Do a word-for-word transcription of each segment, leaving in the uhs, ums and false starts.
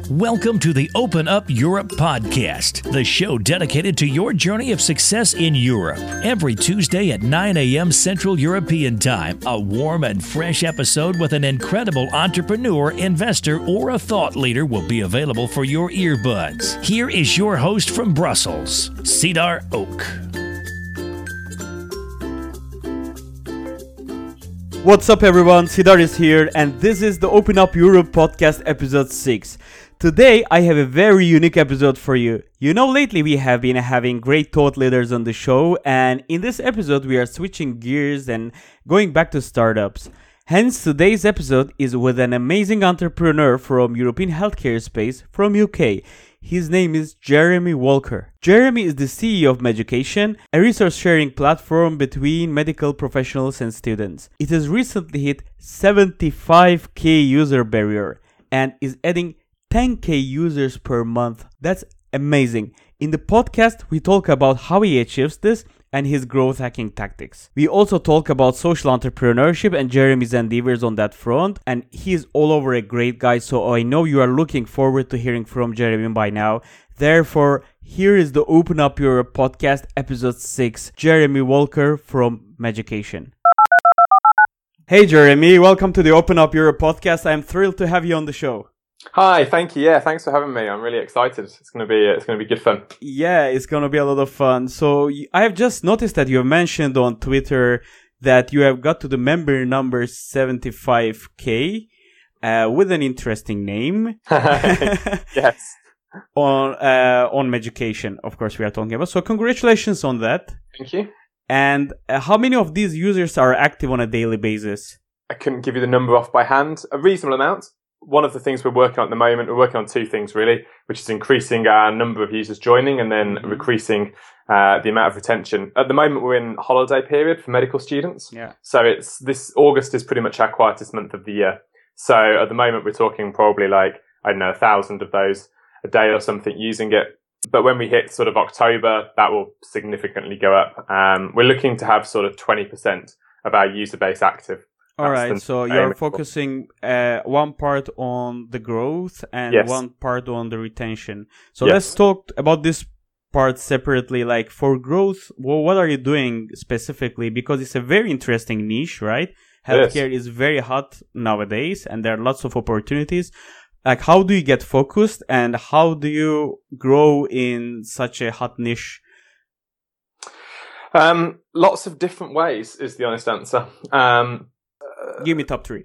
Welcome to the Open Up Europe podcast, the show dedicated to your journey of success in Europe. Every Tuesday at nine a.m. Central European Time, a warm and fresh episode with an incredible entrepreneur, investor, or a thought leader will be available for your earbuds. Here is your host from Brussels, Cedar Oak. What's up everyone, Cedar is here and this is the Open Up Europe podcast episode six. Today I have a very unique episode for you. You know, lately we have been having great thought leaders on the show, and in this episode we are switching gears and going back to startups. Hence today's episode is with an amazing entrepreneur from European healthcare space from U K. His name is Jeremy Walker. Jeremy is the C E O of Meducation, a resource sharing platform between medical professionals and students. It has recently hit seventy-five K user barrier and is adding ten K users per month. That's amazing. In the podcast, we talk about how he achieves this and his growth hacking tactics. We also talk about social entrepreneurship and Jeremy's endeavors on that front, and he is all over a great guy, so I know you are looking forward to hearing from Jeremy by now. Therefore, here is the Open Up Europe podcast episode six, Jeremy Walker from Meducation. Hey Jeremy, welcome to the Open Up Europe podcast. I am thrilled to have you on the show. Hi, thank you. Yeah, thanks for having me. I'm really excited. It's going to be it's going to be good fun. Yeah, it's going to be a lot of fun. So I have just noticed that you have mentioned on Twitter that you have got to the member number seventy-five K uh, with an interesting name. Yes. on uh, on Meducation, of course, we are talking about. So congratulations on that. Thank you. And uh, how many of these users are active on a daily basis? I couldn't give you the number off by hand. A reasonable amount. One of the things we're working on at the moment, we're working on two things really, which is increasing our number of users joining and then mm-hmm. increasing uh, the amount of retention. At the moment, we're in holiday period for medical students. Yeah. So it's this August is pretty much our quietest month of the year. So at the moment, we're talking probably like, I don't know, a thousand of those a day or something using it. But when we hit sort of October, that will significantly go up. Um, we're looking to have sort of twenty percent of our user base active. All right, so you're focusing uh, one part on the growth and yes. one part on the retention. So yes. Let's talk about this part separately. Like for growth, well, what are you doing specifically? Because it's a very interesting niche, right? Healthcare is very hot nowadays and there are lots of opportunities. Like how do you get focused and how do you grow in such a hot niche? Um, lots of different ways is the honest answer. Um, Give me top three.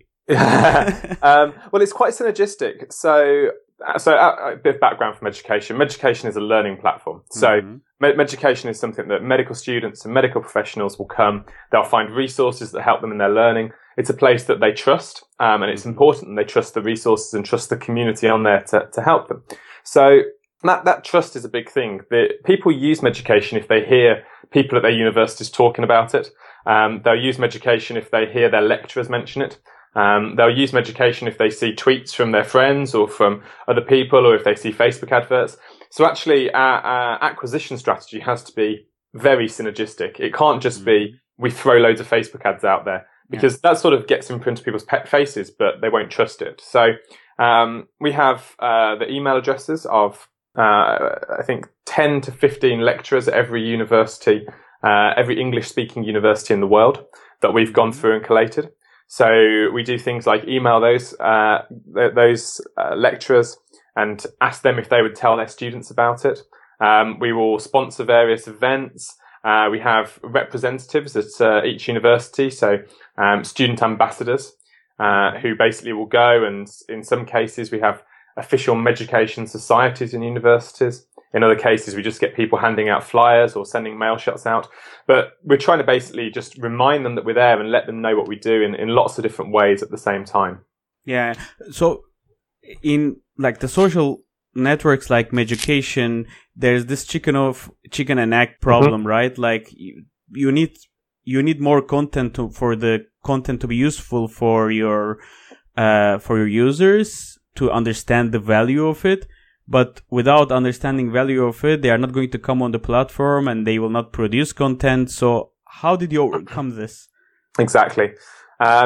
um, well, it's quite synergistic. So, so uh, a bit of background from Meducation. Meducation is a learning platform. So, mm-hmm. Med- Meducation is something that medical students and medical professionals will come. They'll find resources that help them in their learning. It's a place that they trust, um, and it's important that they trust the resources and trust the community on there to, to help them. So, that that trust is a big thing. The, people use Meducation if they hear people at their universities talking about it. Um, they'll use Meducation if they hear their lecturers mention it. Um, they'll use Meducation if they see tweets from their friends or from other people, or if they see Facebook adverts. So actually, our, our acquisition strategy has to be very synergistic. It can't just be we throw loads of Facebook ads out there, because yeah. that sort of gets in front of people's pet faces, but they won't trust it. So um, we have uh, the email addresses of uh, I think ten to fifteen lecturers at every university. Uh, every English-speaking university in the world that we've gone through and collated. So we do things like email those uh, th- those uh, lecturers and ask them if they would tell their students about it. Um, we will sponsor various events. Uh, we have representatives at uh, each university, so um, student ambassadors uh, who basically will go, and in some cases we have official Meducation societies in universities. In other cases, we just get people handing out flyers or sending mail shots out. But we're trying to basically just remind them that we're there and let them know what we do in, in lots of different ways at the same time. Yeah. So in like the social networks like Meducation, there's this chicken of chicken and egg problem, mm-hmm. right? Like you, you need you need more content to, for the content to be useful for your uh for your users to understand the value of it. But without understanding value of it, they are not going to come on the platform and they will not produce content. So how did you overcome this? Exactly. Um,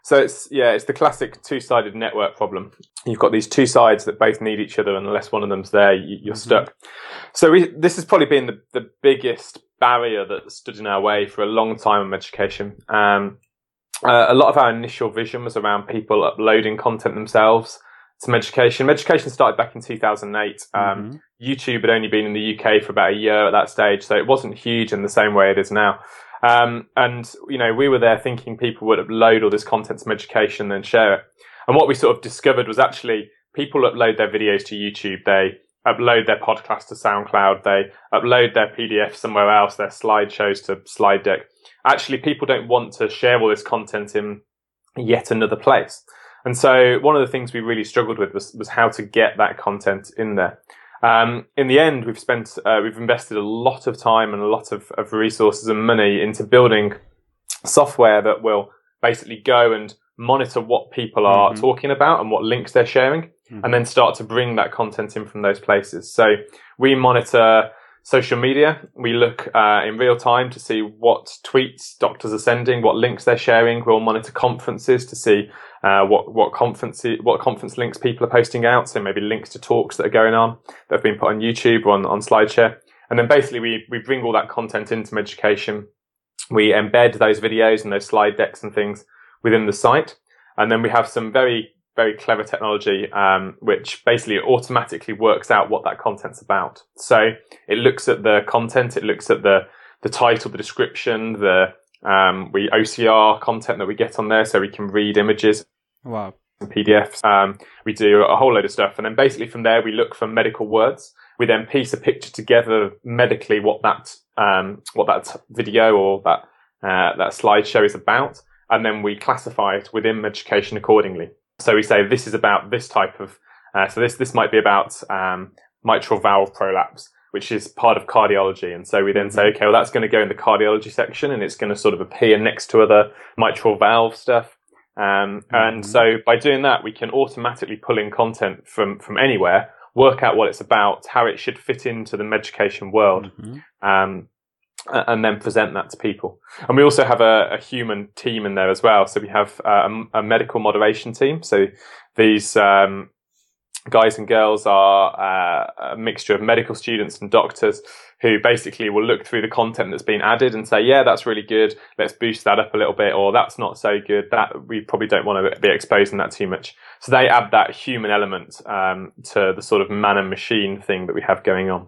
So it's, yeah, it's the classic two-sided network problem. You've got these two sides that both need each other, and unless one of them's there, you, you're mm-hmm. stuck. So we, this has probably been the, the biggest barrier that stood in our way for a long time in education. Um, uh, a lot of our initial vision was around people uploading content themselves to Education. Education started back in two thousand eight. Um, mm-hmm. YouTube had only been in the U K for about a year at that stage, so it wasn't huge in the same way it is now. Um, and, you know, we were there thinking people would upload all this content to Education and then share it. And what we sort of discovered was actually people upload their videos to YouTube. They upload their podcast to SoundCloud. They upload their P D F somewhere else, their slideshows to Slide Deck. Actually, people don't want to share all this content in yet another place. And so one of the things we really struggled with was, was how to get that content in there. Um, in the end, we've spent, uh, we've invested a lot of time and a lot of, of resources and money into building software that will basically go and monitor what people are mm-hmm. talking about and what links they're sharing, mm-hmm. and then start to bring that content in from those places. So we monitor social media. We look uh, in real time to see what tweets doctors are sending, what links they're sharing. We'll monitor conferences to see uh, what what conference what conference links people are posting out. So maybe links to talks that are going on that have been put on YouTube or on, on SlideShare. And then basically we we bring all that content into Education. We embed those videos and those slide decks and things within the site. And then we have some very very clever technology, um, which basically automatically works out what that content's about. So it looks at the content, it looks at the, the title, the description, the, um, we O C R content that we get on there so we can read images. Wow. And P D Fs. Um, we do a whole load of stuff. And then basically from there, we look for medical words. We then piece a picture together medically what that, um, what that video or that, uh, that slideshow is about. And then we classify it within Education accordingly. So we say this is about this type of, uh, so this, this might be about, um, mitral valve prolapse, which is part of cardiology. And so we then say, okay, well, that's going to go in the cardiology section and it's going to sort of appear next to other mitral valve stuff. Um, mm-hmm. and so by doing that, we can automatically pull in content from, from anywhere, work out what it's about, how it should fit into the Education world. Mm-hmm. Um, and then present that to people. And we also have a, a human team in there as well. So we have uh, a, a medical moderation team. So these um, guys and girls are uh, a mixture of medical students and doctors who basically will look through the content that's been added and say, yeah, that's really good. Let's boost that up a little bit. Or that's not so good. That we probably don't want to be exposing that too much. So they add that human element um, to the sort of man and machine thing that we have going on.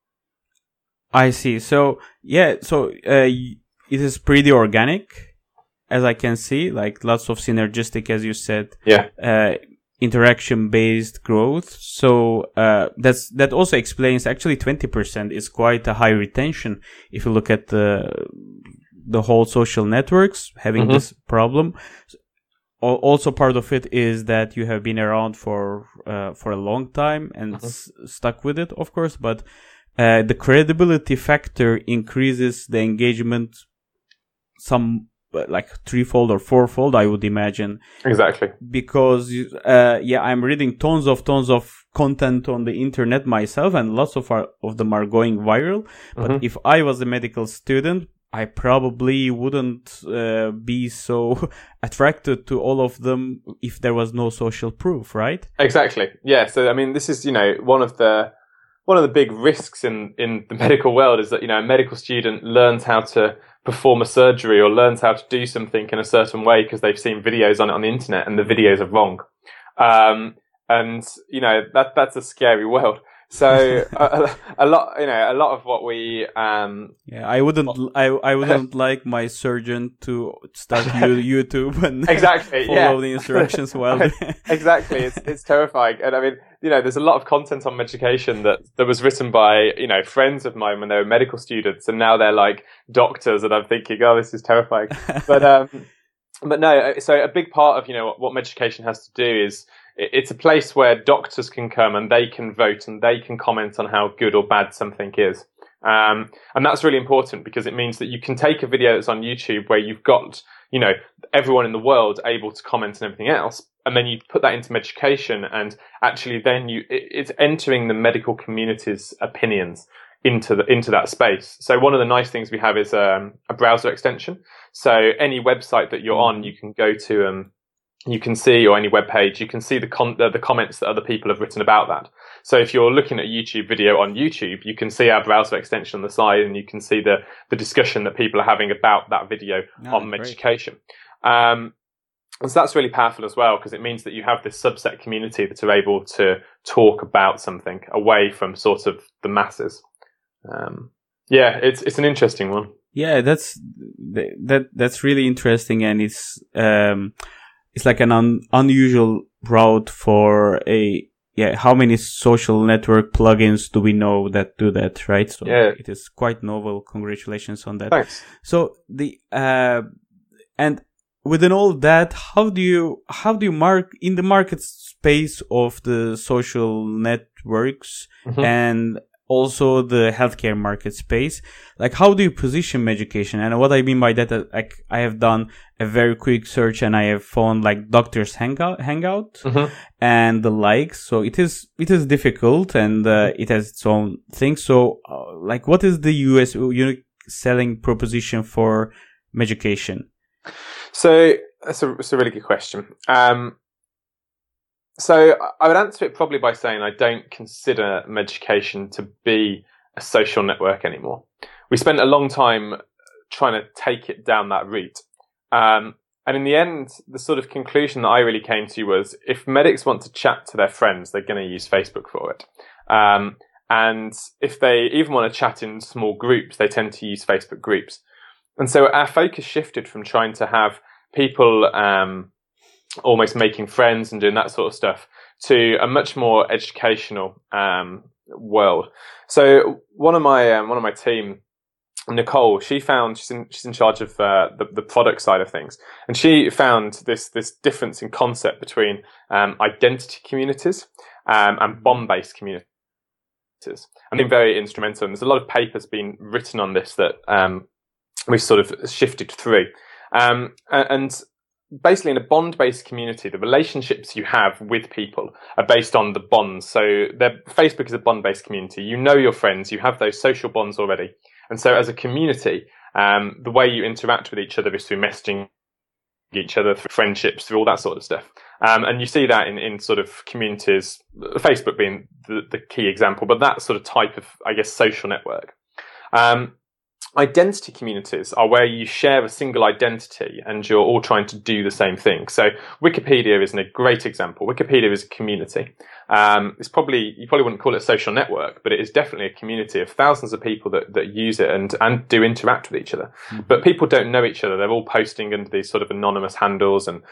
I see. So, yeah, so uh, it is pretty organic, as I can see, like lots of synergistic, as you said, yeah, uh, interaction-based growth. So uh, that's that also explains actually twenty percent is quite a high retention if you look at the the whole social networks having mm-hmm. this problem. Also, part of it is that you have been around for uh, for a long time and mm-hmm. s- stuck with it, of course, but Uh, the credibility factor increases the engagement some uh, like threefold or fourfold, I would imagine. Exactly. Because, uh, yeah, I'm reading tons of tons of content on the internet myself, and lots of our, of them are going viral. But mm-hmm. if I was a medical student, I probably wouldn't uh, be so attracted to all of them if there was no social proof, right? Exactly. Yeah. So, I mean, this is, you know, one of the One of the big risks in, in the medical world is that, you know, a medical student learns how to perform a surgery or learns how to do something in a certain way because they've seen videos on it on the internet and the videos are wrong. Um, and, you know, that that's a scary world. So a, a lot, you know, a lot of what we, um, yeah, I wouldn't, I, I wouldn't like my surgeon to start YouTube and exactly, follow yeah. the instructions while exactly. It's, it's terrifying. And I mean, you know, there's a lot of content on Education that, that was written by, you know, friends of mine when they were medical students and now they're like doctors and I'm thinking, oh, this is terrifying. But, um, but no, so a big part of, you know, what, what Education has to do is, it's a place where doctors can come and they can vote and they can comment on how good or bad something is. Um, and that's really important because it means that you can take a video that's on YouTube where you've got, you know, everyone in the world able to comment and everything else. And then you put that into Education and actually then you, it, it's entering the medical community's opinions into the, into that space. So one of the nice things we have is, um, a browser extension. So any website that you're on, you can go to, um, you can see, or any web page, you can see the con- the comments that other people have written about that. So if you're looking at a YouTube video on YouTube, you can see our browser extension on the side, and you can see the, the discussion that people are having about that video oh, on education. Um, and so that's really powerful as well, because it means that you have this subset community that are able to talk about something away from sort of the masses. Um, yeah, it's it's an interesting one. Yeah, that's that that's really interesting, and it's um it's like an un, unusual route for a yeah. How many social network plugins do we know that do that, right? So yeah. It is quite novel. Congratulations on that. Thanks. So the uh and within all that, how do you how do you mark in the market space of the social networks mm-hmm. and also the healthcare market space? Like, how do you position Meducation? And what I mean by that, uh, like, I have done a very quick search and I have found like Doctors Hangout, Hangout mm-hmm. and the likes. So it is it is difficult, and uh, it has its own thing. So, uh, like, what is the U S unique selling proposition for Meducation? So that's a, that's a really good question. Um, So I would answer it probably by saying I don't consider Meducation to be a social network anymore. We spent a long time trying to take it down that route. Um, and in the end, the sort of conclusion that I really came to was if medics want to chat to their friends, they're going to use Facebook for it. Um, and if they even want to chat in small groups, they tend to use Facebook groups. And so our focus shifted from trying to have people um, almost making friends and doing that sort of stuff to a much more educational um, world. So one of my um, one of my team, Nicole, she found she's in she's in charge of uh, the the product side of things, and she found this this difference in concept between um, identity communities um, and bomb-based communities. And been very instrumental. And there's a lot of papers being written on this that um, we've sort of shifted through. Um, and basically, in a bond-based community, the relationships you have with people are based on the bonds. So Facebook is a bond-based community. You know your friends. You have those social bonds already. And so as a community, um, the way you interact with each other is through messaging each other, through friendships, through all that sort of stuff. Um, and you see that in, in sort of communities, Facebook being the, the key example, but that sort of type of, I guess, social network. Um, Identity communities are where you share a single identity and you're all trying to do the same thing. So Wikipedia isn't a great example. Wikipedia is a community. Um, it's probably, you probably wouldn't call it a social network, but it is definitely a community of thousands of people that, that use it and, and do interact with each other. Mm-hmm. But people don't know each other. They're all posting under these sort of anonymous handles. And,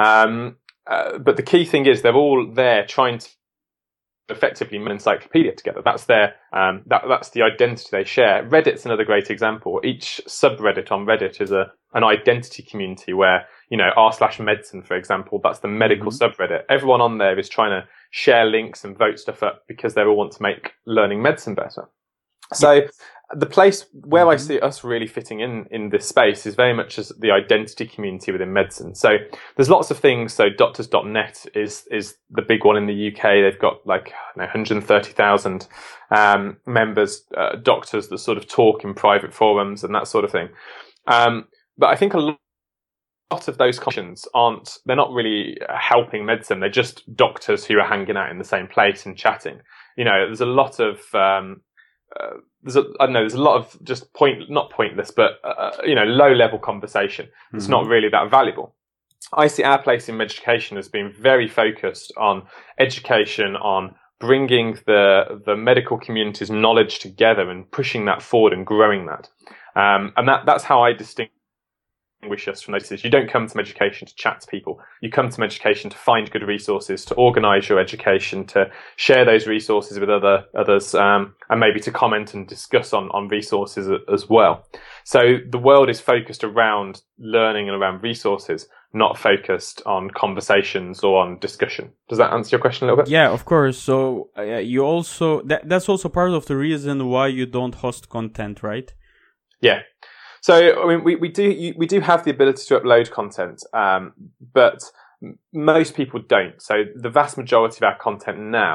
um, uh, but the key thing is they're all there trying to effectively an encyclopedia together. That's their um that that's the identity they share. Reddit's another great example. Each subreddit on Reddit is a an identity community where, you know, r slash medicine, for example, that's the medical mm-hmm. subreddit. Everyone on there is trying to share links and vote stuff up because they all want to make learning medicine better. So the place where mm-hmm. I see us really fitting in in this space is very much as the identity community within medicine. So there's lots of things. So doctors dot net is is the big one in the U K. They've got like you know, one hundred thirty thousand um, members, uh, doctors that sort of talk in private forums and that sort of thing. Um, but I think a lot lot of those conversations aren't, they're not really helping medicine. They're just doctors who are hanging out in the same place and chatting. You know, there's a lot of, um, uh, there's a, I don't know, there's a lot of just point, not pointless, but, uh, you know, low level conversation. It's mm-hmm. not really that valuable. I see our place in education as being very focused on education, on bringing the, the medical community's knowledge together and pushing that forward and growing that. Um, and that, that's how I distinguish us from those. You don't come to education to chat to people. You come to education to find good resources, to organise your education, to share those resources with other others, um, and maybe to comment and discuss on, on resources as well. So the world is focused around learning and around resources, not focused on conversations or on discussion. Does that answer your question a little bit? Yeah, of course. So uh, you also, that, that's also part of the reason why you don't host content, right? Yeah. So, I mean, we, we do we do have the ability to upload content, um, but most people don't. So the vast majority of our content now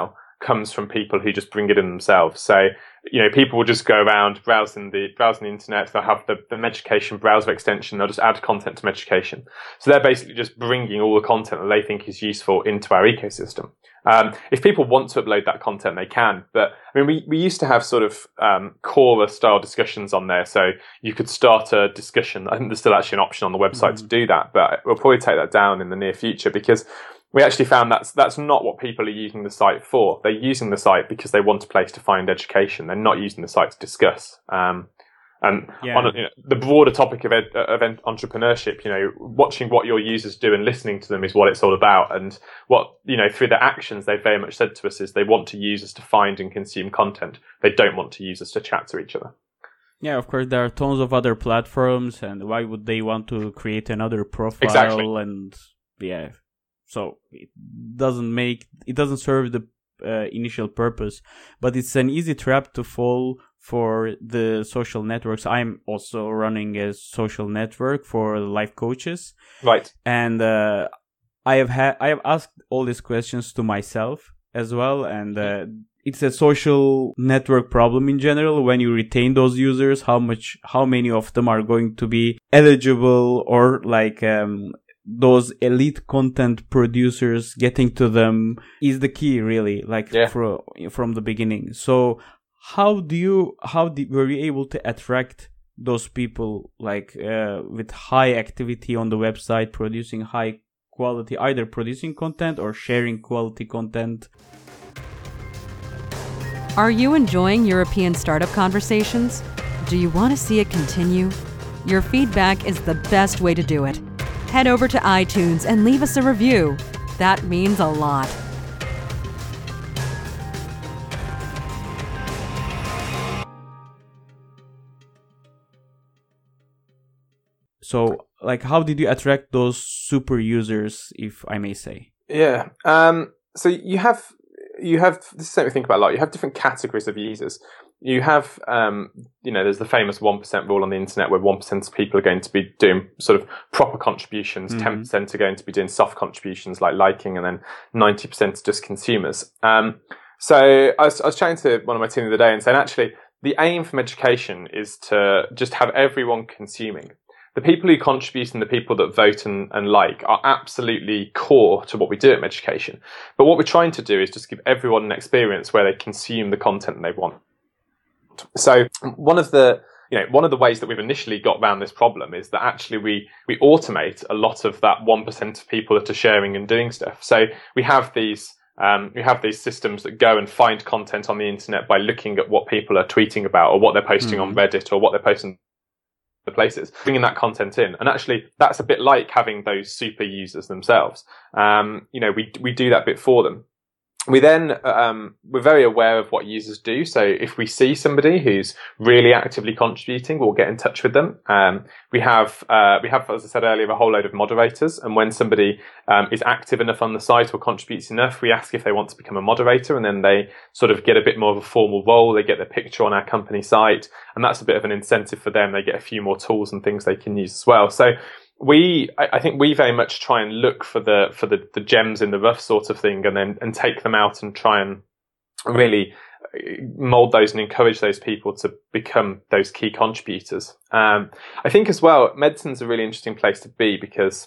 comes from people who just bring it in themselves. So, you know, people will just go around browsing the browsing the internet. They'll have the, the Meducation browser extension. They'll just add content to Meducation. So they're basically just bringing all the content that they think is useful into our ecosystem. Um, if people want to upload that content, they can. But I mean, we, we used to have sort of um, Quora style discussions on there. So you could start a discussion. I think there's still actually an option on the website mm-hmm. to do that, but we'll probably take that down in the near future, because we actually found that's that's not what people are using the site for. They're using the site because they want a place to find education. They're not using the site to discuss. Um, and yeah. on you know, the broader topic of, ed, of entrepreneurship, you know, watching what your users do and listening to them is what it's all about. And what, you know, through their actions, they've very much said to us is they want to use us to find and consume content. They don't want to use us to chat to each other. Yeah, of course, there are tons of other platforms, and why would they want to create another profile? Exactly. And yeah. So it doesn't make, it doesn't serve the uh, initial purpose, but it's an easy trap to fall for the social networks. I'm also running a social network for life coaches. Right. And uh, I have had, I have asked all these questions to myself as well. And uh, it's a social network problem in general. When you retain those users, how much, how many of them are going to be eligible, or like, um, those elite content producers, getting to them is the key, really, like yeah. for, from the beginning. So how do you, how did, were you able to attract those people, like uh, with high activity on the website, producing high quality, either producing content or sharing quality content? Are you enjoying European Startup Conversations? Do you want to see it continue? Your feedback is the best way to do it. Head over to iTunes and leave us a review. That means a lot. So, like, how did you attract those super users, if I may say? Yeah. Um, so you have, you have, this is something we think about a lot. You have different categories of users. You have, um, you know, there's the famous one percent rule on the internet, where one percent of people are going to be doing sort of proper contributions, mm-hmm. ten percent are going to be doing soft contributions like liking, and then ninety percent are just consumers. Um, so I was, I was chatting to one of my team the other day and saying, actually, the aim from education is to just have everyone consuming. The people who contribute and the people that vote and, and like are absolutely core to what we do at Meducation. But what we're trying to do is just give everyone an experience where they consume the content they want. So one of the, you know, one of the ways that we've initially got around this problem is that actually we, we automate a lot of that one percent of people that are sharing and doing stuff. So we have these, um, we have these systems that go and find content on the internet by looking at what people are tweeting about, or what they're posting mm-hmm. on Reddit, or what they're posting the places, bringing that content in. And actually that's a bit like having those super users themselves. Um, you know, we, we do that bit for them. We then, um, we're very aware of what users do. So if we see somebody who's really actively contributing, we'll get in touch with them. Um, we have, uh, we have, as I said earlier, a whole load of moderators. And when somebody, um, is active enough on the site or contributes enough, we ask if they want to become a moderator, and then they sort of get a bit more of a formal role. They get their picture on our company site, and that's a bit of an incentive for them. They get a few more tools and things they can use as well. So, We, I think we very much try and look for the, for the, the gems in the rough sort of thing, and then, and take them out and try and really mold those and encourage those people to become those key contributors. Um, I think as well, medicine's a really interesting place to be, because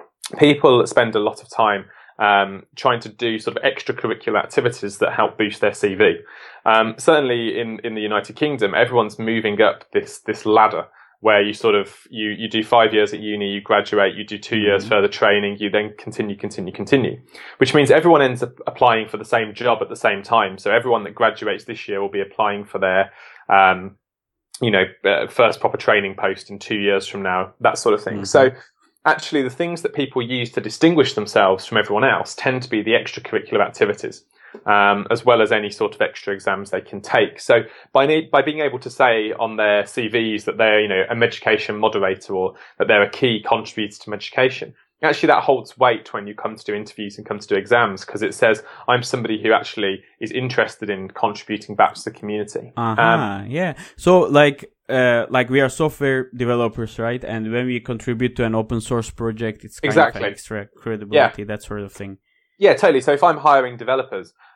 people spend a lot of time, um, trying to do sort of extracurricular activities that help boost their C V. Um, certainly in, in the United Kingdom, everyone's moving up this, this ladder, where you sort of, you, you do five years at uni, you graduate, you do two years mm-hmm. further training, you then continue, continue, continue, which means everyone ends up applying for the same job at the same time. So everyone that graduates this year will be applying for their, um, you know, uh, first proper training post in two years from now, that sort of thing. Mm-hmm. So actually the things that people use to distinguish themselves from everyone else tend to be the extracurricular activities. Um, as well as any sort of extra exams they can take. So by need, by being able to say on their C Vs that they're, you know, a Meducation moderator, or that they're a key contributor to Meducation, actually that holds weight when you come to do interviews and come to do exams, because it says I'm somebody who actually is interested in contributing back to the community. Uh-huh, um, yeah. So like, uh, like we are software developers, right? And when we contribute to an open source project, it's kind exactly. of extra credibility, yeah. that sort of thing. Yeah, totally. So if I'm hiring developers,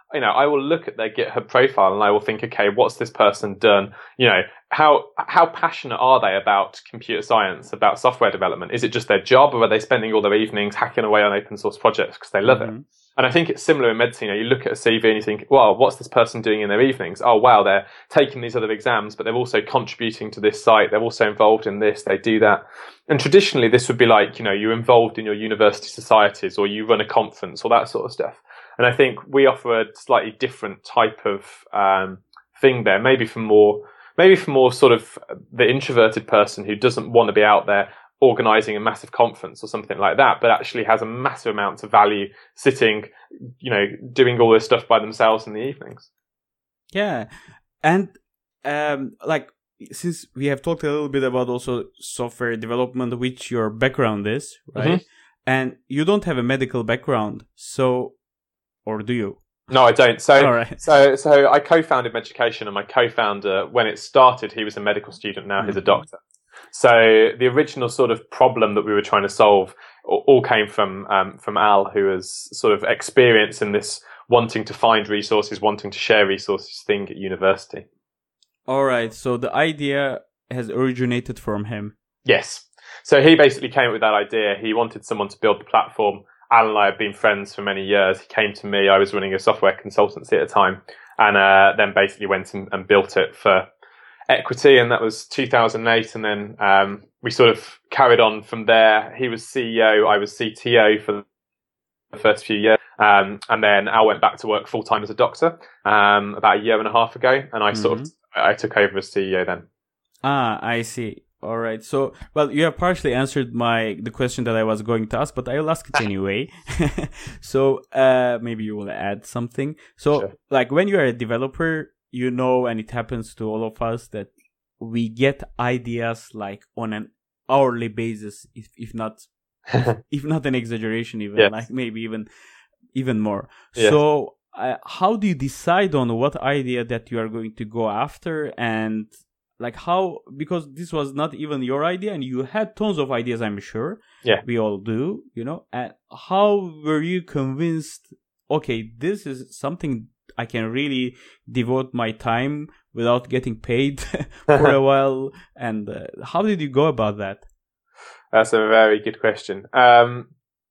you know, I will look at their GitHub profile and I will think, okay, what's this person done? You know, how how passionate are they about computer science, about software development? Is it just their job, or are they spending all their evenings hacking away on open source projects because they love mm-hmm. it? And I think it's similar in medicine. You know, you look at a C V and you think, well, what's this person doing in their evenings? Oh, wow, they're taking these other exams, but they're also contributing to this site. They're also involved in this. They do that. And traditionally, this would be like, you know, you're involved in your university societies, or you run a conference, or that sort of stuff. And I think we offer a slightly different type of um, thing there, maybe for more, maybe for more sort of the introverted person who doesn't want to be out there organizing a massive conference or something like that, but actually has a massive amount of value sitting, you know, doing all this stuff by themselves in the evenings. Yeah. And um, like, since we have talked a little bit about also software development, which your background is, right? Mm-hmm. And you don't have a medical background, so, or do you? No, I don't. So, All right. so, so I co-founded Meducation, and my co-founder, when it started, he was a medical student. Now mm-hmm. he's a doctor. So the original sort of problem that we were trying to solve all came from um, from Al, who has sort of experience in this wanting to find resources, wanting to share resources thing at university. All right. So the idea has originated from him. Yes. So he basically came up with that idea. He wanted someone to build the platform. Al and I have been friends for many years. He came to me. I was running a software consultancy at the time, and uh, then basically went and, and built it for Equity, and that was two thousand eight, and then um, we sort of carried on from there. He was C E O, I was C T O for the first few years, um, and then Al went back to work full time as a doctor um, about a year and a half ago, and I mm-hmm. sort of I took over as C E O then. Ah, I see. All right. So, well, you have partially answered my the question that I was going to ask, but I will ask it anyway. So uh, maybe you will add something. So, sure. Like when you are a developer, you know, and it happens to all of us, that we get ideas like on an hourly basis, if if not if not an exaggeration, even yes. like maybe even even more. Yes. So uh, how do you decide on what idea that you are going to go after, and like how, because this was not even your idea and you had tons of ideas, I'm sure. Yeah, we all do, you know. And how were you convinced, okay, this is something I can really devote my time without getting paid for a while? And uh, how did you go about that? That's a very good question. Um,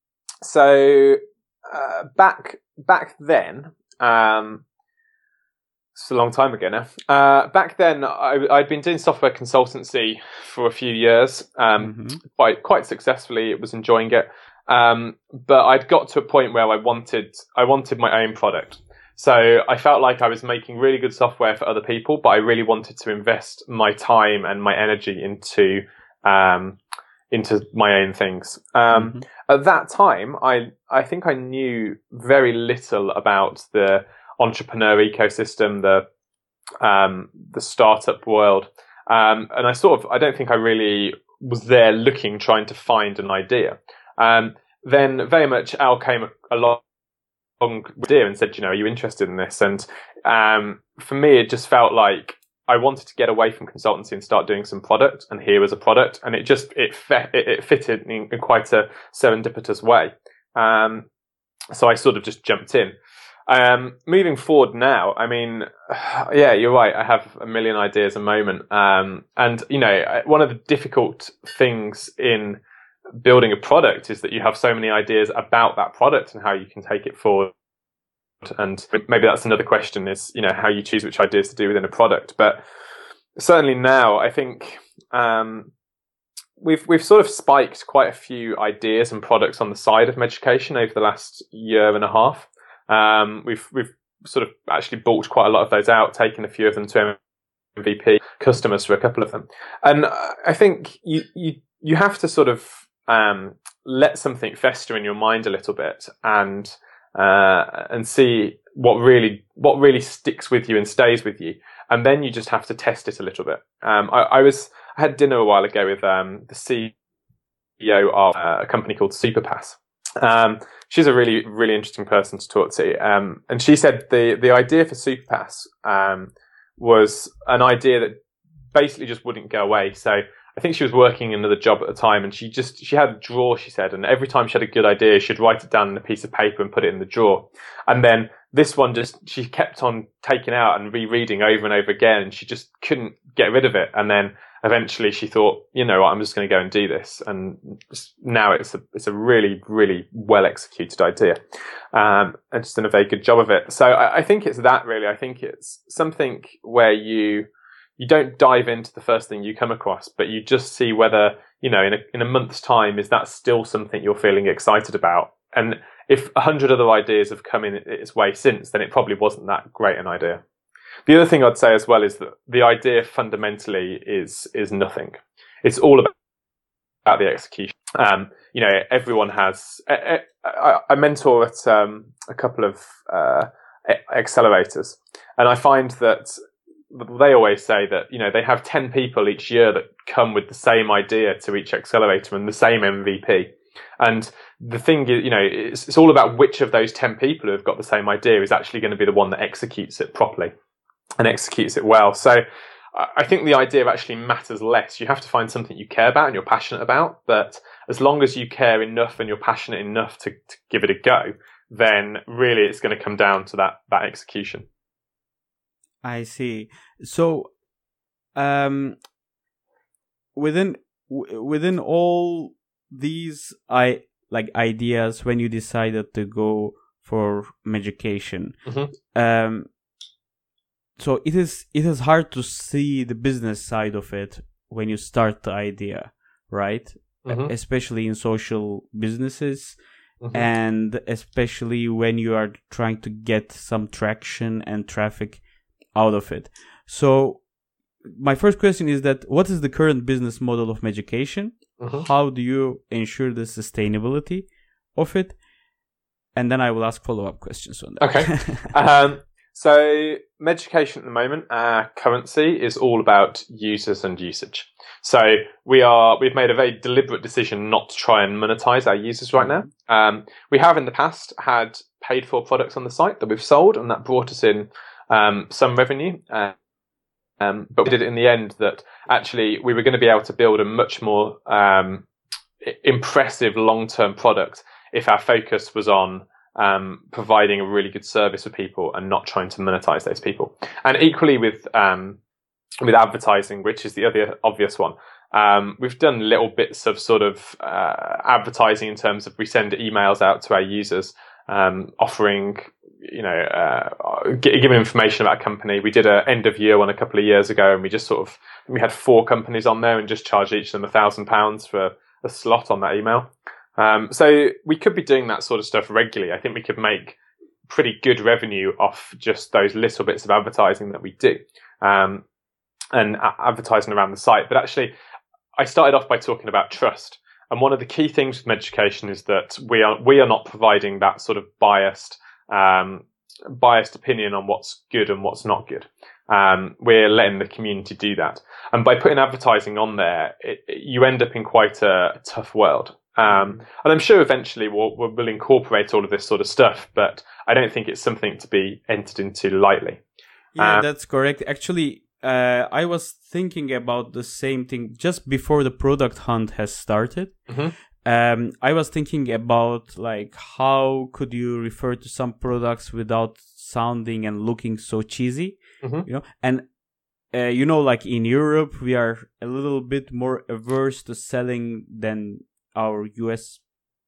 so uh, back back then, um, it's a long time ago now. Uh, back then, I, I'd been doing software consultancy for a few years, um, mm-hmm. quite quite successfully. I was enjoying it, um, but I'd got to a point where I wanted I wanted my own product. So I felt like I was making really good software for other people, but I really wanted to invest my time and my energy into um, into my own things. Um, mm-hmm. At that time, I I think I knew very little about the entrepreneur ecosystem, the um, the startup world, um, and I sort of I don't think I really was there looking, trying to find an idea. Um, then very much Al came along idea and said, you know, are you interested in this? And um, for me, it just felt like I wanted to get away from consultancy and start doing some product. And here was a product, and it just it fe- it, it fitted in, in quite a serendipitous way. Um, so I sort of just jumped in. Um, moving forward now, I mean, yeah, you're right. I have a million ideas a moment, um, and you know, one of the difficult things in building a product is that you have so many ideas about that product and how you can take it forward. And maybe that's another question, is, you know, how you choose which ideas to do within a product. But certainly now, I think um, we've we've sort of spiked quite a few ideas and products on the side of Meducation over the last year and a half. Um, we've we've sort of actually bought quite a lot of those out, taken a few of them to M V P customers for a couple of them. And I think you you you have to sort of Um, let something fester in your mind a little bit, and uh, and see what really what really sticks with you and stays with you, and then you just have to test it a little bit. Um, I, I was I had dinner a while ago with um, the C E O of uh, a company called Superpass. Um, she's a really really interesting person to talk to, um, and she said the the idea for Superpass um, was an idea that basically just wouldn't go away. So I think she was working another job at the time, and she just she had a drawer, she said, and every time she had a good idea, she'd write it down on a piece of paper and put it in the drawer. And then this one just she kept on taking out and rereading over and over again, and she just couldn't get rid of it. And then eventually she thought, you know what, I'm just going to go and do this. And now it's a it's a really really well executed idea, um, and just done a very good job of it. So I, I think it's that really. I think it's something where you. You don't dive into the first thing you come across, but you just see whether, you know, in a, in a month's time, is that still something you're feeling excited about? And if a hundred other ideas have come in its way since, then it probably wasn't that great an idea. The other thing I'd say as well is that the idea fundamentally is, is nothing. It's all about, about the execution. Um, you know, everyone has, I, I, I mentor at, um, a couple of, uh, accelerators, and I find that they always say that, you know, they have ten people each year that come with the same idea to each accelerator and the same M V P. And the thing is, you know, it's, it's all about which of those ten people who have got the same idea is actually going to be the one that executes it properly and executes it well. So I think the idea actually matters less. You have to find something you care about and you're passionate about. But as long as you care enough and you're passionate enough to, to give it a go, then really it's going to come down to that, that execution. I see. So, um, within w- within all these I like ideas, when you decided to go for Meducation, mm-hmm. um, so it is it is hard to see the business side of it when you start the idea, right? Mm-hmm. Especially in social businesses. Mm-hmm. And especially when you are trying to get some traction and traffic out of it. So my first question is that what is the current business model of Meducation? Mm-hmm. How do you ensure the sustainability of it? And then I will ask follow-up questions on that. Okay. um, so Meducation at the moment, our currency is all about users and usage. So we are, we've made a very deliberate decision not to try and monetize our users right now. Um, we have in the past had paid for products on the site that we've sold, and that brought us in Um, some revenue, uh, um, but we did it in the end that actually we were going to be able to build a much more um, impressive long-term product if our focus was on um, providing a really good service for people and not trying to monetize those people. And equally with um, with advertising, which is the other obvious one, um, we've done little bits of sort of uh, advertising in terms of we send emails out to our users um, offering. You know, uh, giving information about a company. We did an end of year one a couple of years ago, and we just sort of we had four companies on there and just charged each of them a thousand pounds for a slot on that email. Um, so we could be doing that sort of stuff regularly. I think we could make pretty good revenue off just those little bits of advertising that we do, um, and a- advertising around the site. But actually, I started off by talking about trust, and one of the key things with Meducation is that we are we are not providing that sort of biased. Um, biased opinion on what's good and what's not good. Um, we're letting the community do that. And by putting advertising on there, it, it, you end up in quite a, a tough world. Um, and I'm sure eventually we'll, we'll incorporate all of this sort of stuff, but I don't think it's something to be entered into lightly. Yeah, um, that's correct. Actually, uh, I was thinking about the same thing just before the product hunt has started. Mm-hmm. Um, I was thinking about like how could you refer to some products without sounding and looking so cheesy, mm-hmm. you know? And uh, you know, like in Europe, we are a little bit more averse to selling than our U S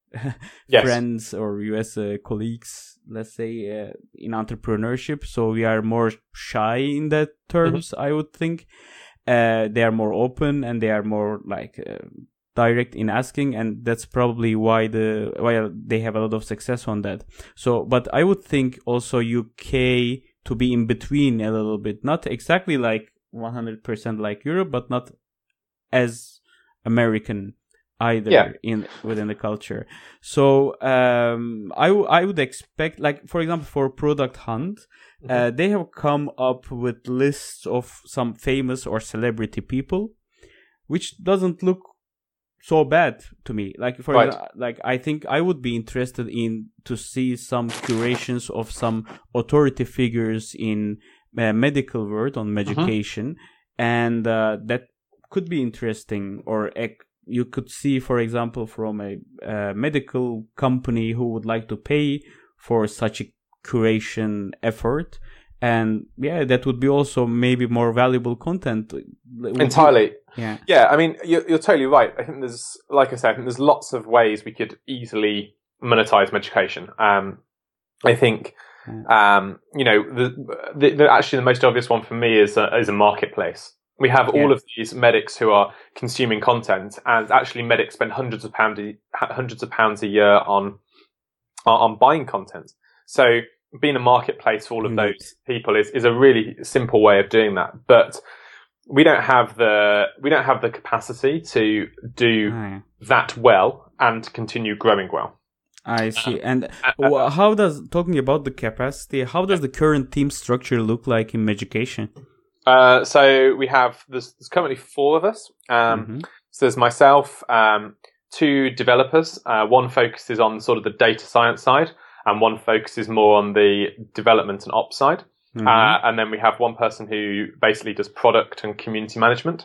yes. friends or U S uh, colleagues, let's say, uh, in entrepreneurship. So we are more shy in that terms, mm-hmm. I would think. Uh, they are more open and they are more like uh, direct in asking, and that's probably why the why they have a lot of success on that. So, but I would think also U K to be in between a little bit, not exactly like one hundred percent like Europe, but not as American either yeah. in within the culture. So um, I, w- I would expect, like, for example, for Product Hunt, mm-hmm. uh, they have come up with lists of some famous or celebrity people, which doesn't look so bad to me. Like, for right. example, like I think I would be interested in to see some curations of some authority figures in uh, medical world on Meducation, mm-hmm. and uh, that could be interesting, or ec- you could see, for example, from a uh, medical company who would like to pay for such a curation effort. And yeah, that would be also maybe more valuable content. Entirely. You, yeah. Yeah, I mean, you're, you're totally right. I think there's, like I said, I think there's lots of ways we could easily monetize education. Um, I think, um, you know, the, the, the actually the most obvious one for me is a, is a marketplace. We have all yeah. of these medics who are consuming content, and actually medics spend hundreds of pounds, hundreds of pounds a year on, on buying content. So being a marketplace for all of those people is, is a really simple way of doing that. But we don't have the, we don't have the capacity to do oh, yeah. that well and continue growing well. I see. And uh, how does, talking about the capacity, how does the current team structure look like in Meducation? Uh, so we have, there's, there's currently four of us. Um, mm-hmm. So there's myself, um, two developers. Uh, one focuses on sort of the data science side, and one focuses more on the development and ops side. Mm-hmm. Uh, and then we have one person who basically does product and community management.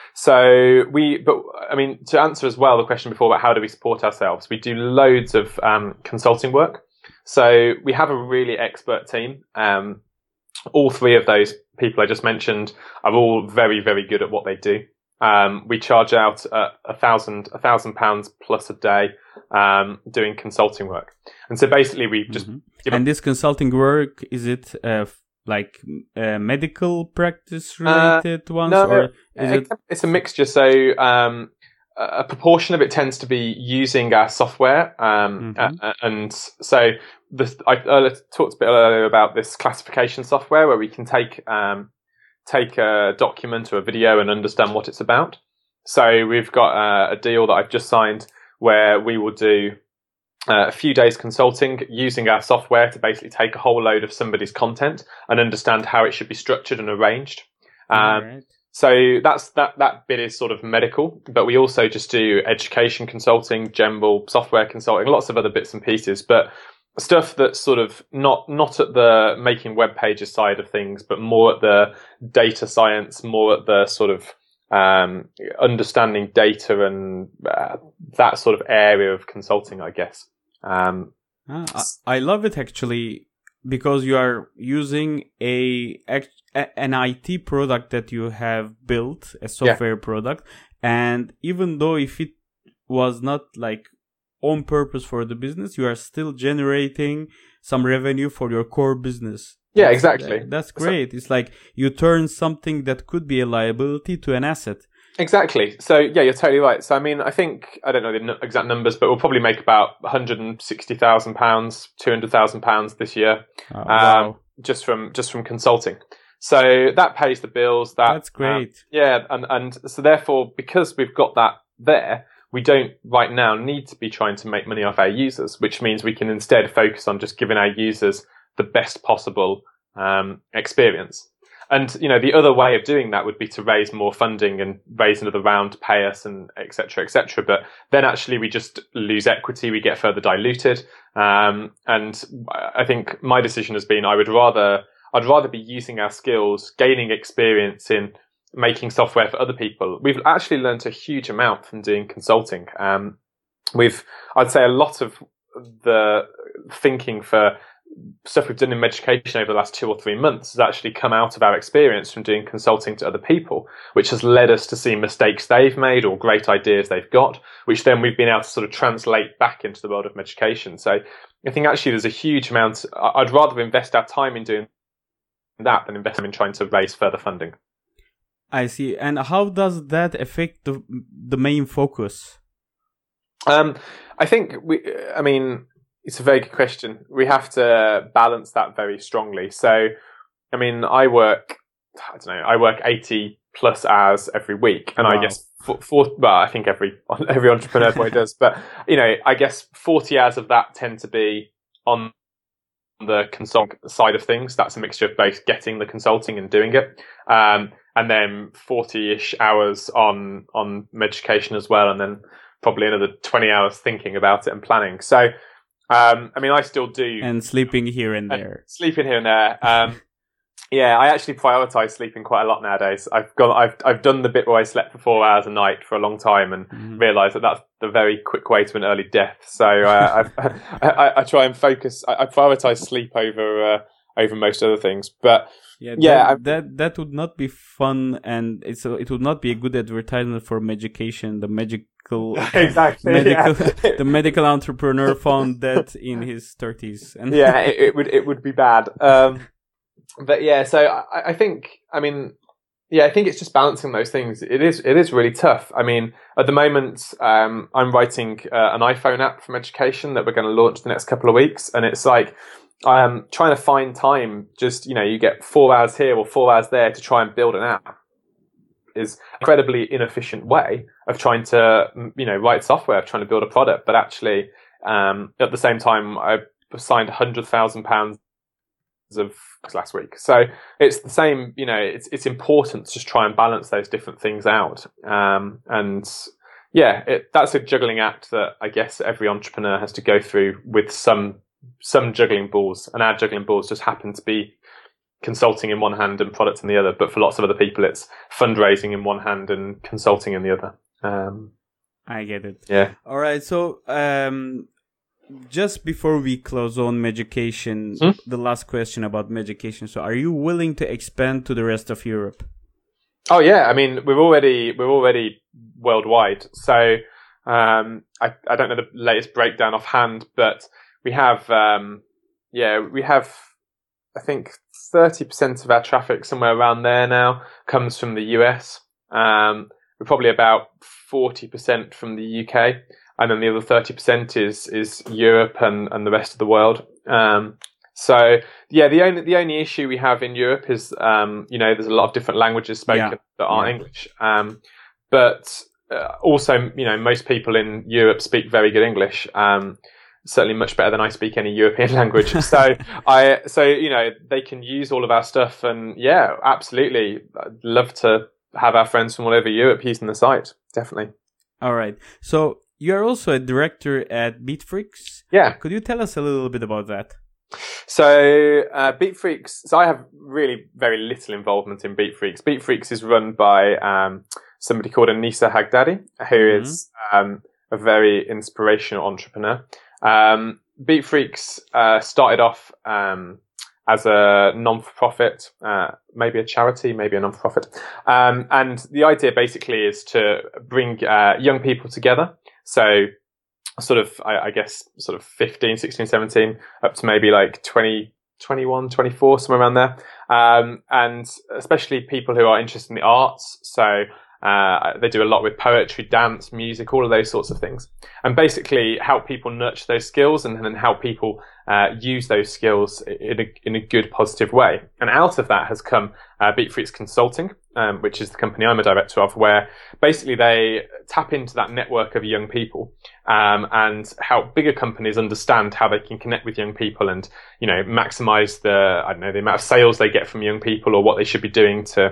So we, but I mean, to answer as well the question before about how do we support ourselves, we do loads of um, consulting work. So we have a really expert team. Um, all three of those people I just mentioned are all very, very good at what they do. Um, we charge out a, a thousand, a thousand pounds plus a day, um, doing consulting work. And so basically we just, mm-hmm. give and this consulting work, is it, uh, like, uh, medical practice related uh, ones? No, or is it... it's a mixture. So, um, a proportion of it tends to be using our software. Um, mm-hmm. uh, and so this, I uh, talked a bit earlier about this classification software where we can take, um, take a document or a video and understand what it's about. So we've got uh, a deal that I've just signed where we will do uh, a few days consulting using our software to basically take a whole load of somebody's content and understand how it should be structured and arranged. Um, right. So that's that that bit is sort of medical, but we also just do education consulting, general software consulting, lots of other bits and pieces, but stuff that's sort of not not at the making web pages side of things, but more at the data science, more at the sort of um, understanding data and uh, that sort of area of consulting, I guess. Um, ah, I love it actually, because you are using a an I T product that you have built, a software yeah. product, and even though if it was not like on purpose for the business, you are still generating some revenue for your core business. Yeah, exactly. That, that's great. So, it's like you turn something that could be a liability to an asset. Exactly. So yeah, you're totally right. So I mean, I think, I don't know the exact numbers, but we'll probably make about one hundred sixty thousand pounds, two hundred thousand pounds this year. Oh, wow. um, just from, just from consulting. So that pays the bills. That, that's great. Um, yeah. And, and so therefore, because we've got that there, we don't right now need to be trying to make money off our users, which means we can instead focus on just giving our users the best possible um, experience. And, you know, the other way of doing that would be to raise more funding and raise another round, pay us and et cetera, et cetera. But then actually we just lose equity. We get further diluted. Um, and I think my decision has been I would rather, I'd rather be using our skills, gaining experience in making software for other people. We've actually learned a huge amount from doing consulting. Um, we've, I'd say a lot of the thinking for stuff we've done in Meducation over the last two or three months has actually come out of our experience from doing consulting to other people, which has led us to see mistakes they've made or great ideas they've got, which then we've been able to sort of translate back into the world of Meducation. So I think actually there's a huge amount. I'd rather invest our time in doing that than invest in trying to raise further funding. I see. And how does that affect the the main focus? Um, I think we, I mean, it's a very good question. We have to balance that very strongly. So, I mean, I work, I don't know, I work eighty plus hours every week. And wow. I guess, for, for, well, I think every, every entrepreneur probably does. But, you know, I guess forty hours of that tend to be on the consulting side of things. That's a mixture of both getting the consulting and doing it. Um, and then forty-ish hours on, on Meducation as well. And then probably another twenty hours thinking about it and planning. So, Um, I mean, I still do. And sleeping here and there. Sleeping here and there. Um, Yeah, I actually prioritise sleeping quite a lot nowadays. I've got, I've, I've done the bit where I slept for four hours a night for a long time, and mm. realised that that's the very quick way to an early death. So uh, I, I, I try and focus. I, I prioritise sleep over uh, over most other things. But yeah, yeah, that, that that would not be fun, and it's a, it would not be a good advertisement for Medication. The magical, exactly, medical, yeah. The medical entrepreneur found that in his thirties, and yeah, it, it would it would be bad. Um, But yeah, so I, I think, I mean, yeah, I think it's just balancing those things. It is, it is really tough. I mean, at the moment, um, I'm writing uh, an iPhone app from education that we're going to launch the next couple of weeks. And it's like, I'm trying to find time, just, you know, you get four hours here or four hours there to try and build an app is an incredibly inefficient way of trying to, you know, write software, of trying to build a product. But actually, um, at the same time, I signed one hundred thousand pounds of last week. So it's the same, you know, it's it's important to just try and balance those different things out. Um, and yeah, it, that's a juggling act that I guess every entrepreneur has to go through with some some juggling balls. And our juggling balls just happen to be consulting in one hand and product in the other. But for lots of other people, it's fundraising in one hand and consulting in the other. Um, I get it. Yeah. All right. So um, just before we close on Medication, hmm? the last question about Medication. So are you willing to expand to the rest of Europe? Oh yeah, I mean we're already we're already worldwide. So um, I I don't know the latest breakdown offhand, but we have um, yeah we have I think thirty percent of our traffic, somewhere around there now, comes from the U S. Um, we're probably about forty percent from the U K, and then the other thirty percent is is Europe and, and the rest of the world. Um, so yeah, the only the only issue we have in Europe is um, you know there's a lot of different languages spoken Yeah. that aren't Yeah. English, um, but uh, also you know most people in Europe speak very good English. Um, certainly much better than I speak any European language. So I, so, you know, they can use all of our stuff, and yeah, absolutely. I'd love to have our friends from all over Europe using the site. Definitely. All right. So you are also a director at Beatfreaks. Yeah. Could you tell us a little bit about that? So, uh, Beatfreaks, so I have really very little involvement in Beatfreaks. Beatfreaks is run by, um, somebody called Anissa Hagdadi, who mm-hmm. is, um, a very inspirational entrepreneur. Um, Beatfreaks uh, started off um, as a non-for-profit, uh, maybe a charity, maybe a non-for-profit. Um, and the idea basically is to bring uh, young people together. So sort of, I, I guess, sort of fifteen, sixteen, seventeen, up to maybe like twenty, twenty-one, twenty-four, somewhere around there. Um, and especially people who are interested in the arts. So Uh, they do a lot with poetry, dance, music, all of those sorts of things, and basically help people nurture those skills and then help people uh, use those skills in a, in a good, positive way. And out of that has come uh, Beatfreaks Consulting, um, which is the company I'm a director of, where basically they tap into that network of young people um, and help bigger companies understand how they can connect with young people and, you know, maximize the, I don't know, the amount of sales they get from young people or what they should be doing to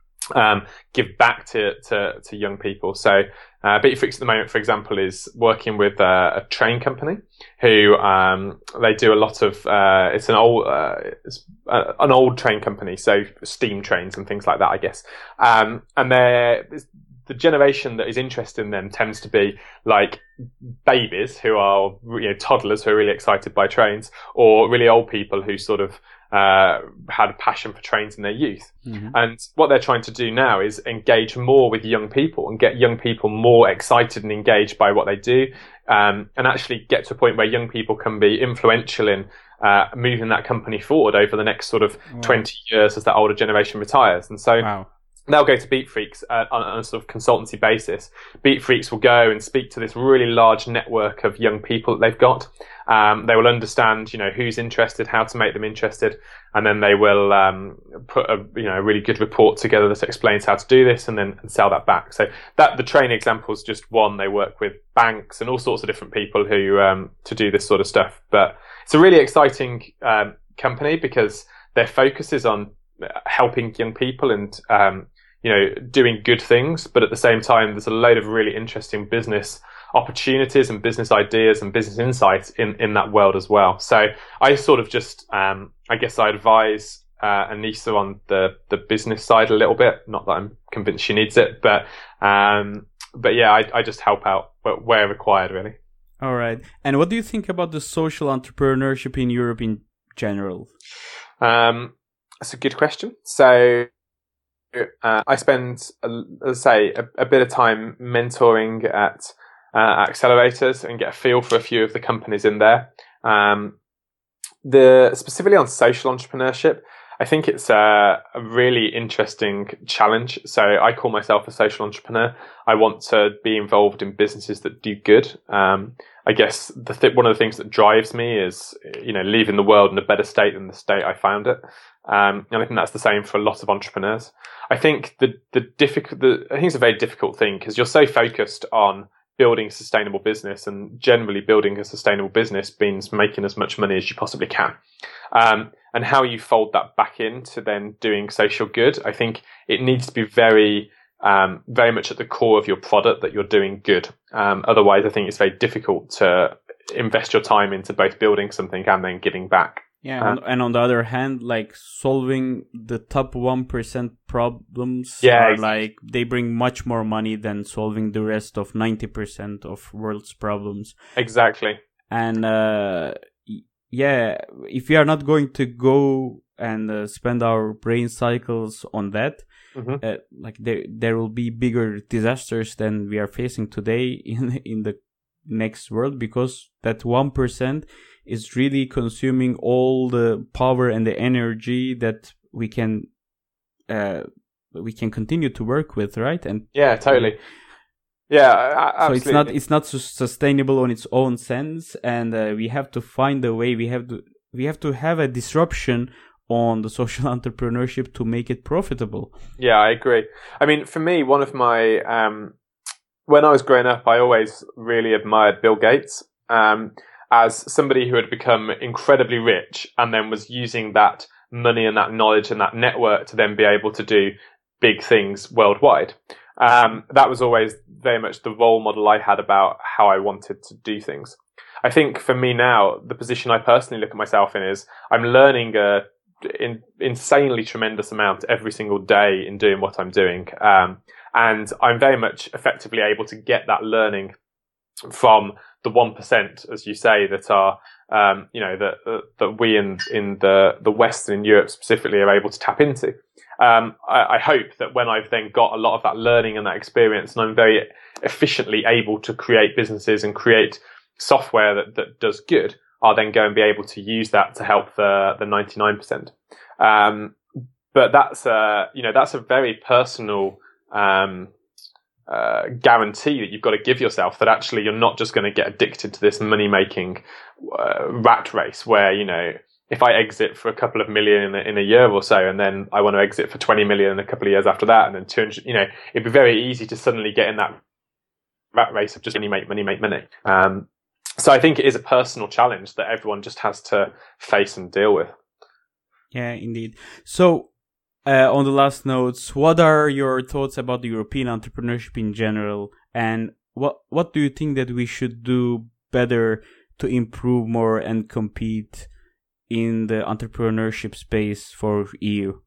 Um, give back to, to, to young people. So, uh, Beatfreaks at the moment, for example, is working with uh, a train company who, um, they do a lot of, uh, it's an old, uh, it's uh, an old train company. So steam trains and things like that, I guess. Um, and they're, the generation that is interested in them tends to be like babies who are, you know, toddlers who are really excited by trains, or really old people who sort of, uh, had a passion for trains in their youth. Mm-hmm. And what they're trying to do now is engage more with young people and get young people more excited and engaged by what they do. Um, and actually get to a point where young people can be influential in, uh, moving that company forward over the next sort of wow. twenty years as that older generation retires. And so, wow. they'll go to Beatfreaks uh, on, on a sort of consultancy basis. Beatfreaks will go and speak to this really large network of young people that they've got. Um, they will understand, you know, who's interested, how to make them interested, and then they will um, put a, you know, a really good report together that explains how to do this, and then and sell that back. So that the train example is just one. They work with banks and all sorts of different people who um, to do this sort of stuff. But it's a really exciting um, company because their focus is on helping young people and um, you know, doing good things, but at the same time, there's a load of really interesting business opportunities and business ideas and business insights in, in that world as well. So I sort of just, um, I guess I advise uh, Anissa on the, the business side a little bit. Not that I'm convinced she needs it, but um, but yeah, I, I just help out where required, really. All right. And what do you think about the social entrepreneurship in Europe in general? Um, that's a good question. So uh, I spend, uh, let's say, a, a bit of time mentoring at uh, accelerators and get a feel for a few of the companies in there. Um, the specifically on social entrepreneurship, I think it's a, a really interesting challenge. So I call myself a social entrepreneur. I want to be involved in businesses that do good. Um, I guess the th- one of the things that drives me is, you know, leaving the world in a better state than the state I found it. Um, and I think that's the same for a lot of entrepreneurs. I think the the difficult, the, I think it's a very difficult thing because you're so focused on building a sustainable business, and generally building a sustainable business means making as much money as you possibly can. Um, and how you fold that back into then doing social good, I think it needs to be very, um, very much at the core of your product that you're doing good. Um, otherwise, I think it's very difficult to invest your time into both building something and then giving back. Yeah, um, and on the other hand, like solving the top one percent problems yeah, are exactly. like they bring much more money than solving the rest of ninety percent of world's problems. Exactly. And uh, yeah, if we are not going to go and uh, spend our brain cycles on that, mm-hmm. uh, like there there will be bigger disasters than we are facing today in in the next world, because that one percent is really consuming all the power and the energy that we can uh, we can continue to work with, right? And yeah, totally. Yeah, absolutely. So it's not it's not sustainable on its own sense, and uh, we have to find a way. We have to we have to have a disruption on the social entrepreneurship to make it profitable. Yeah, I agree. I mean, for me, one of my um, when I was growing up, I always really admired Bill Gates. Um, as somebody who had become incredibly rich and then was using that money and that knowledge and that network to then be able to do big things worldwide. Um, that was always very much the role model I had about how I wanted to do things. I think for me now, the position I personally look at myself in is I'm learning a in, insanely tremendous amount every single day in doing what I'm doing. Um, and I'm very much effectively able to get that learning from the one percent, as you say, that are, um, you know, that, that, that we in, in the, the West and in Europe specifically are able to tap into. Um, I, I hope that when I've then got a lot of that learning and that experience, and I'm very efficiently able to create businesses and create software that, that does good, I'll then go and be able to use that to help the, the ninety-nine percent. Um, but that's a, you know, that's a very personal, um, Uh, guarantee that you've got to give yourself, that actually you're not just going to get addicted to this money making uh, rat race where, you know, if I exit for a couple of million in a, in a year or so, and then I want to exit for twenty million in a couple of years after that, and then two hundred, you know, it'd be very easy to suddenly get in that rat race of just money, make money, make money. Um, so I think it is a personal challenge that everyone just has to face and deal with. Yeah, indeed. So, Uh, on the last notes, what are your thoughts about the European entrepreneurship in general, and what what do you think that we should do better to improve more and compete in the entrepreneurship space for E U?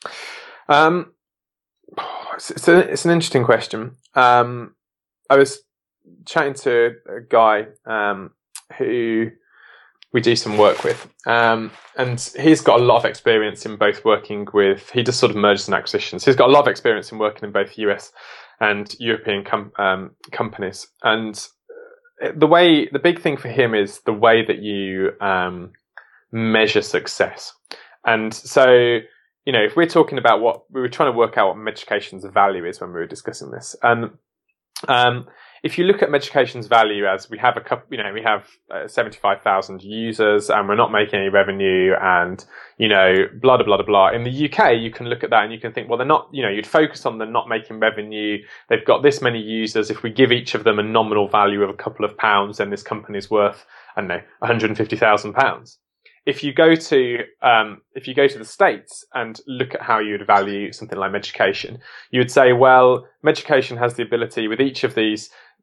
Um, it's, it's, a, it's an interesting question. Um, I was chatting to a guy um, who we do some work with. Um, and he's got a lot of experience in both working with, he does sort of mergers and acquisitions. He's got a lot of experience in working in both U S and European com- um, companies. And the way, the big thing for him is the way that you um, measure success. And so, you know, if we're talking about what, we were trying to work out what Meducation's value is when we were discussing this. And um, if you look at Meducation's value as we have a couple, you know, we have uh, seventy-five thousand users and we're not making any revenue and, you know, blah, blah, blah, blah. In the U K, you can look at that and you can think, well, they're not, you know, you'd focus on them not making revenue. They've got this many users. If we give each of them a nominal value of a couple of pounds, then this company's worth, I don't know, one hundred fifty thousand pounds. If you go to, um, if you go to the States and look at how you would value something like Meducation, you would say, well, Meducation has the ability with each of these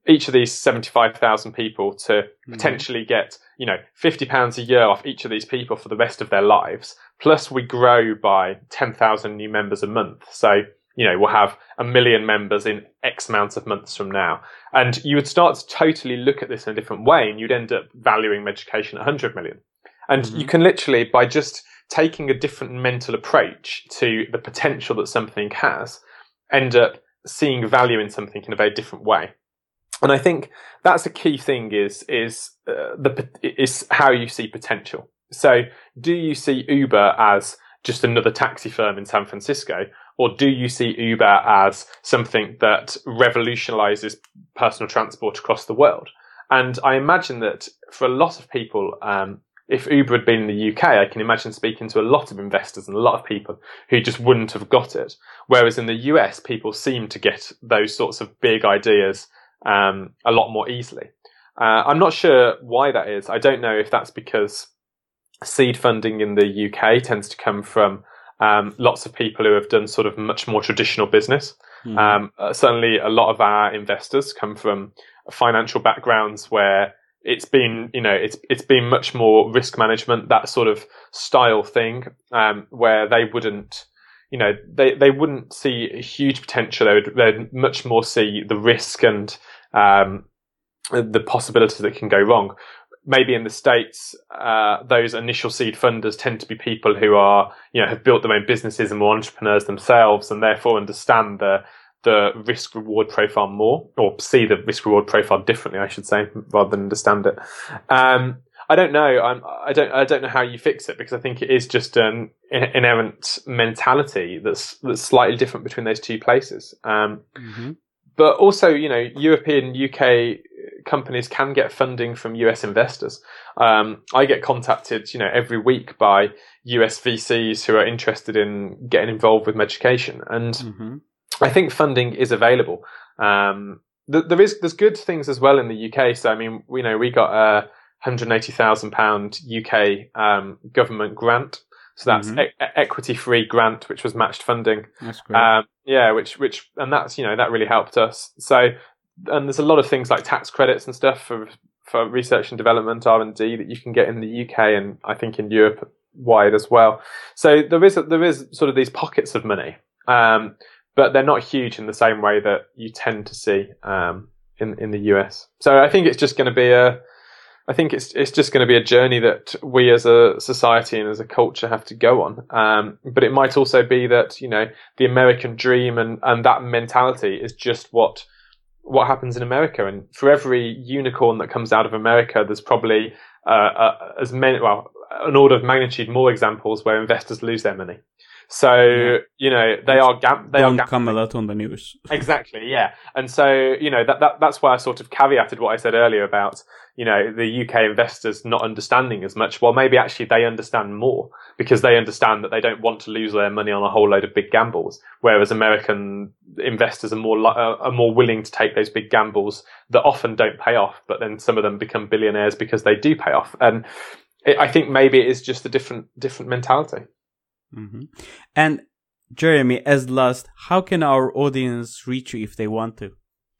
each of these seventy-five thousand people to mm-hmm. potentially get, you know, fifty pounds a year off each of these people for the rest of their lives. Plus we grow by ten thousand new members a month. So, you know, we'll have a million members in X amount of months from now. And you would start to totally look at this in a different way, and you'd end up valuing education at one hundred million. And mm-hmm. you can literally, by just taking a different mental approach to the potential that something has, end up seeing value in something in a very different way. And I think that's a key thing is, is, uh, the, is how you see potential. So do you see Uber as just another taxi firm in San Francisco, or do you see Uber as something that revolutionizes personal transport across the world? And I imagine that for a lot of people, um, if Uber had been in the U K, I can imagine speaking to a lot of investors and a lot of people who just wouldn't have got it. Whereas in the U S, people seem to get those sorts of big ideas um, a lot more easily. Uh, I'm not sure why that is. I don't know if that's because seed funding in the U K tends to come from um, lots of people who have done sort of much more traditional business. Mm. Um, uh, certainly a lot of our investors come from financial backgrounds where it's been, you know, it's it's been much more risk management, that sort of style thing, um, where they wouldn't, you know, they, they wouldn't see a huge potential. They would they'd much more see the risk and um, the possibilities that can go wrong. Maybe in the States, uh, those initial seed funders tend to be people who are, you know, have built their own businesses and more entrepreneurs themselves, and therefore understand the the risk reward profile more, or see the risk reward profile differently, I should say, rather than understand it. Um, I don't know. I'm, I don't. I don't know how you fix it, because I think it is just an inherent mentality that's that's slightly different between those two places. Um, mm-hmm. But also, you know, European, U K companies can get funding from U S investors. Um, I get contacted, you know, every week by U S V Cs who are interested in getting involved with education, and mm-hmm. I think funding is available. Um, th- there is there's good things as well in the U K. So I mean, you know, we got a one hundred eighty thousand pounds U K um, government grant. So that's mm-hmm. e- equity-free grant, which was matched funding. That's great. Um, yeah, which which and that's, you know, that really helped us. So, and there's a lot of things like tax credits and stuff for for research and development, R and D, that you can get in the U K, and I think in Europe wide as well. So there is a, there is sort of these pockets of money, um, but they're not huge in the same way that you tend to see um, in in the U S. So I think it's just going to be a I think it's it's just going to be a journey that we as a society and as a culture have to go on. Um, but it might also be that, you know, the American dream and, and that mentality is just what what happens in America. And for every unicorn that comes out of America, there's probably uh, uh, as many, well, an order of magnitude more examples where investors lose their money. So, yeah. you know, they are gam- they Don't are gam- come a lot on the news. Exactly, yeah. And so, you know, that, that that's why I sort of caveated what I said earlier about, you know, the U K investors not understanding as much. Well, maybe actually they understand more, because they understand that they don't want to lose their money on a whole load of big gambles, whereas American investors are more li- are more willing to take those big gambles that often don't pay off, but then some of them become billionaires because they do pay off. And it, I think maybe it is just a different different mentality. Mm-hmm. And Jeremy, as last, how can our audience reach you if they want to?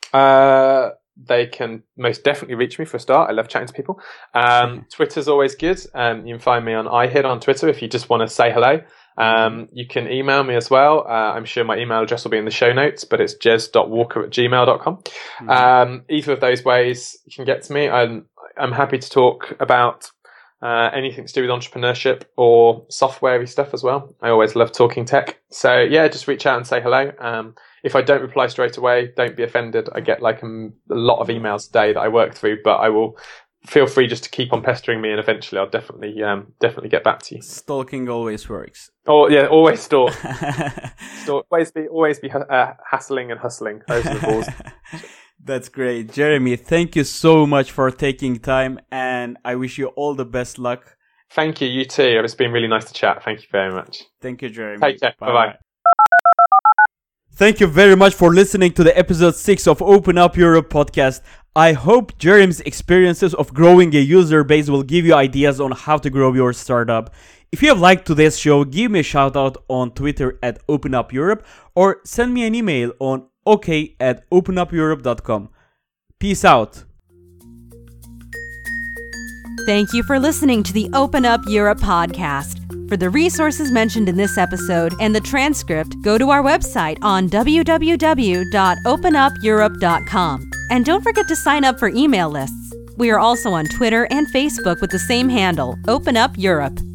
Uh, they can most definitely reach me for a start. I love chatting to people. Um, Twitter's always good. Um, you can find me on iHit on Twitter if you just want to say hello. Um, you can email me as well. Uh, I'm sure my email address will be in the show notes, but it's jez dot walker at gmail dot com. Mm-hmm. Um, either of those ways you can get to me. I'm, I'm happy to talk about Uh, anything to do with entrepreneurship or software-y stuff as well. I always love talking tech. So yeah, just reach out and say hello. Um, if I don't reply straight away, don't be offended. I get like a, a lot of emails a day that I work through, but I will feel free just to keep on pestering me, and eventually I'll definitely um, definitely get back to you. Stalking always works. Oh yeah, always stalk. stalk. Always be always be uh, hassling and hustling. Those are the rules. That's great. Jeremy, thank you so much for taking time, and I wish you all the best luck. Thank you, you too. It's been really nice to chat. Thank you very much. Thank you, Jeremy. Take care. Bye bye. Thank you very much for listening to the episode six of Open Up Europe podcast. I hope Jeremy's experiences of growing a user base will give you ideas on how to grow your startup. If you have liked today's show, give me a shout out on Twitter at Open Up Europe, or send me an email on okay at open up europe dot com. Peace out. Thank you for listening to the Open Up Europe podcast. For the resources mentioned in this episode and the transcript, go to our website on w w w dot open up europe dot com. And don't forget to sign up for email lists. We are also on Twitter and Facebook with the same handle, Open Up Europe.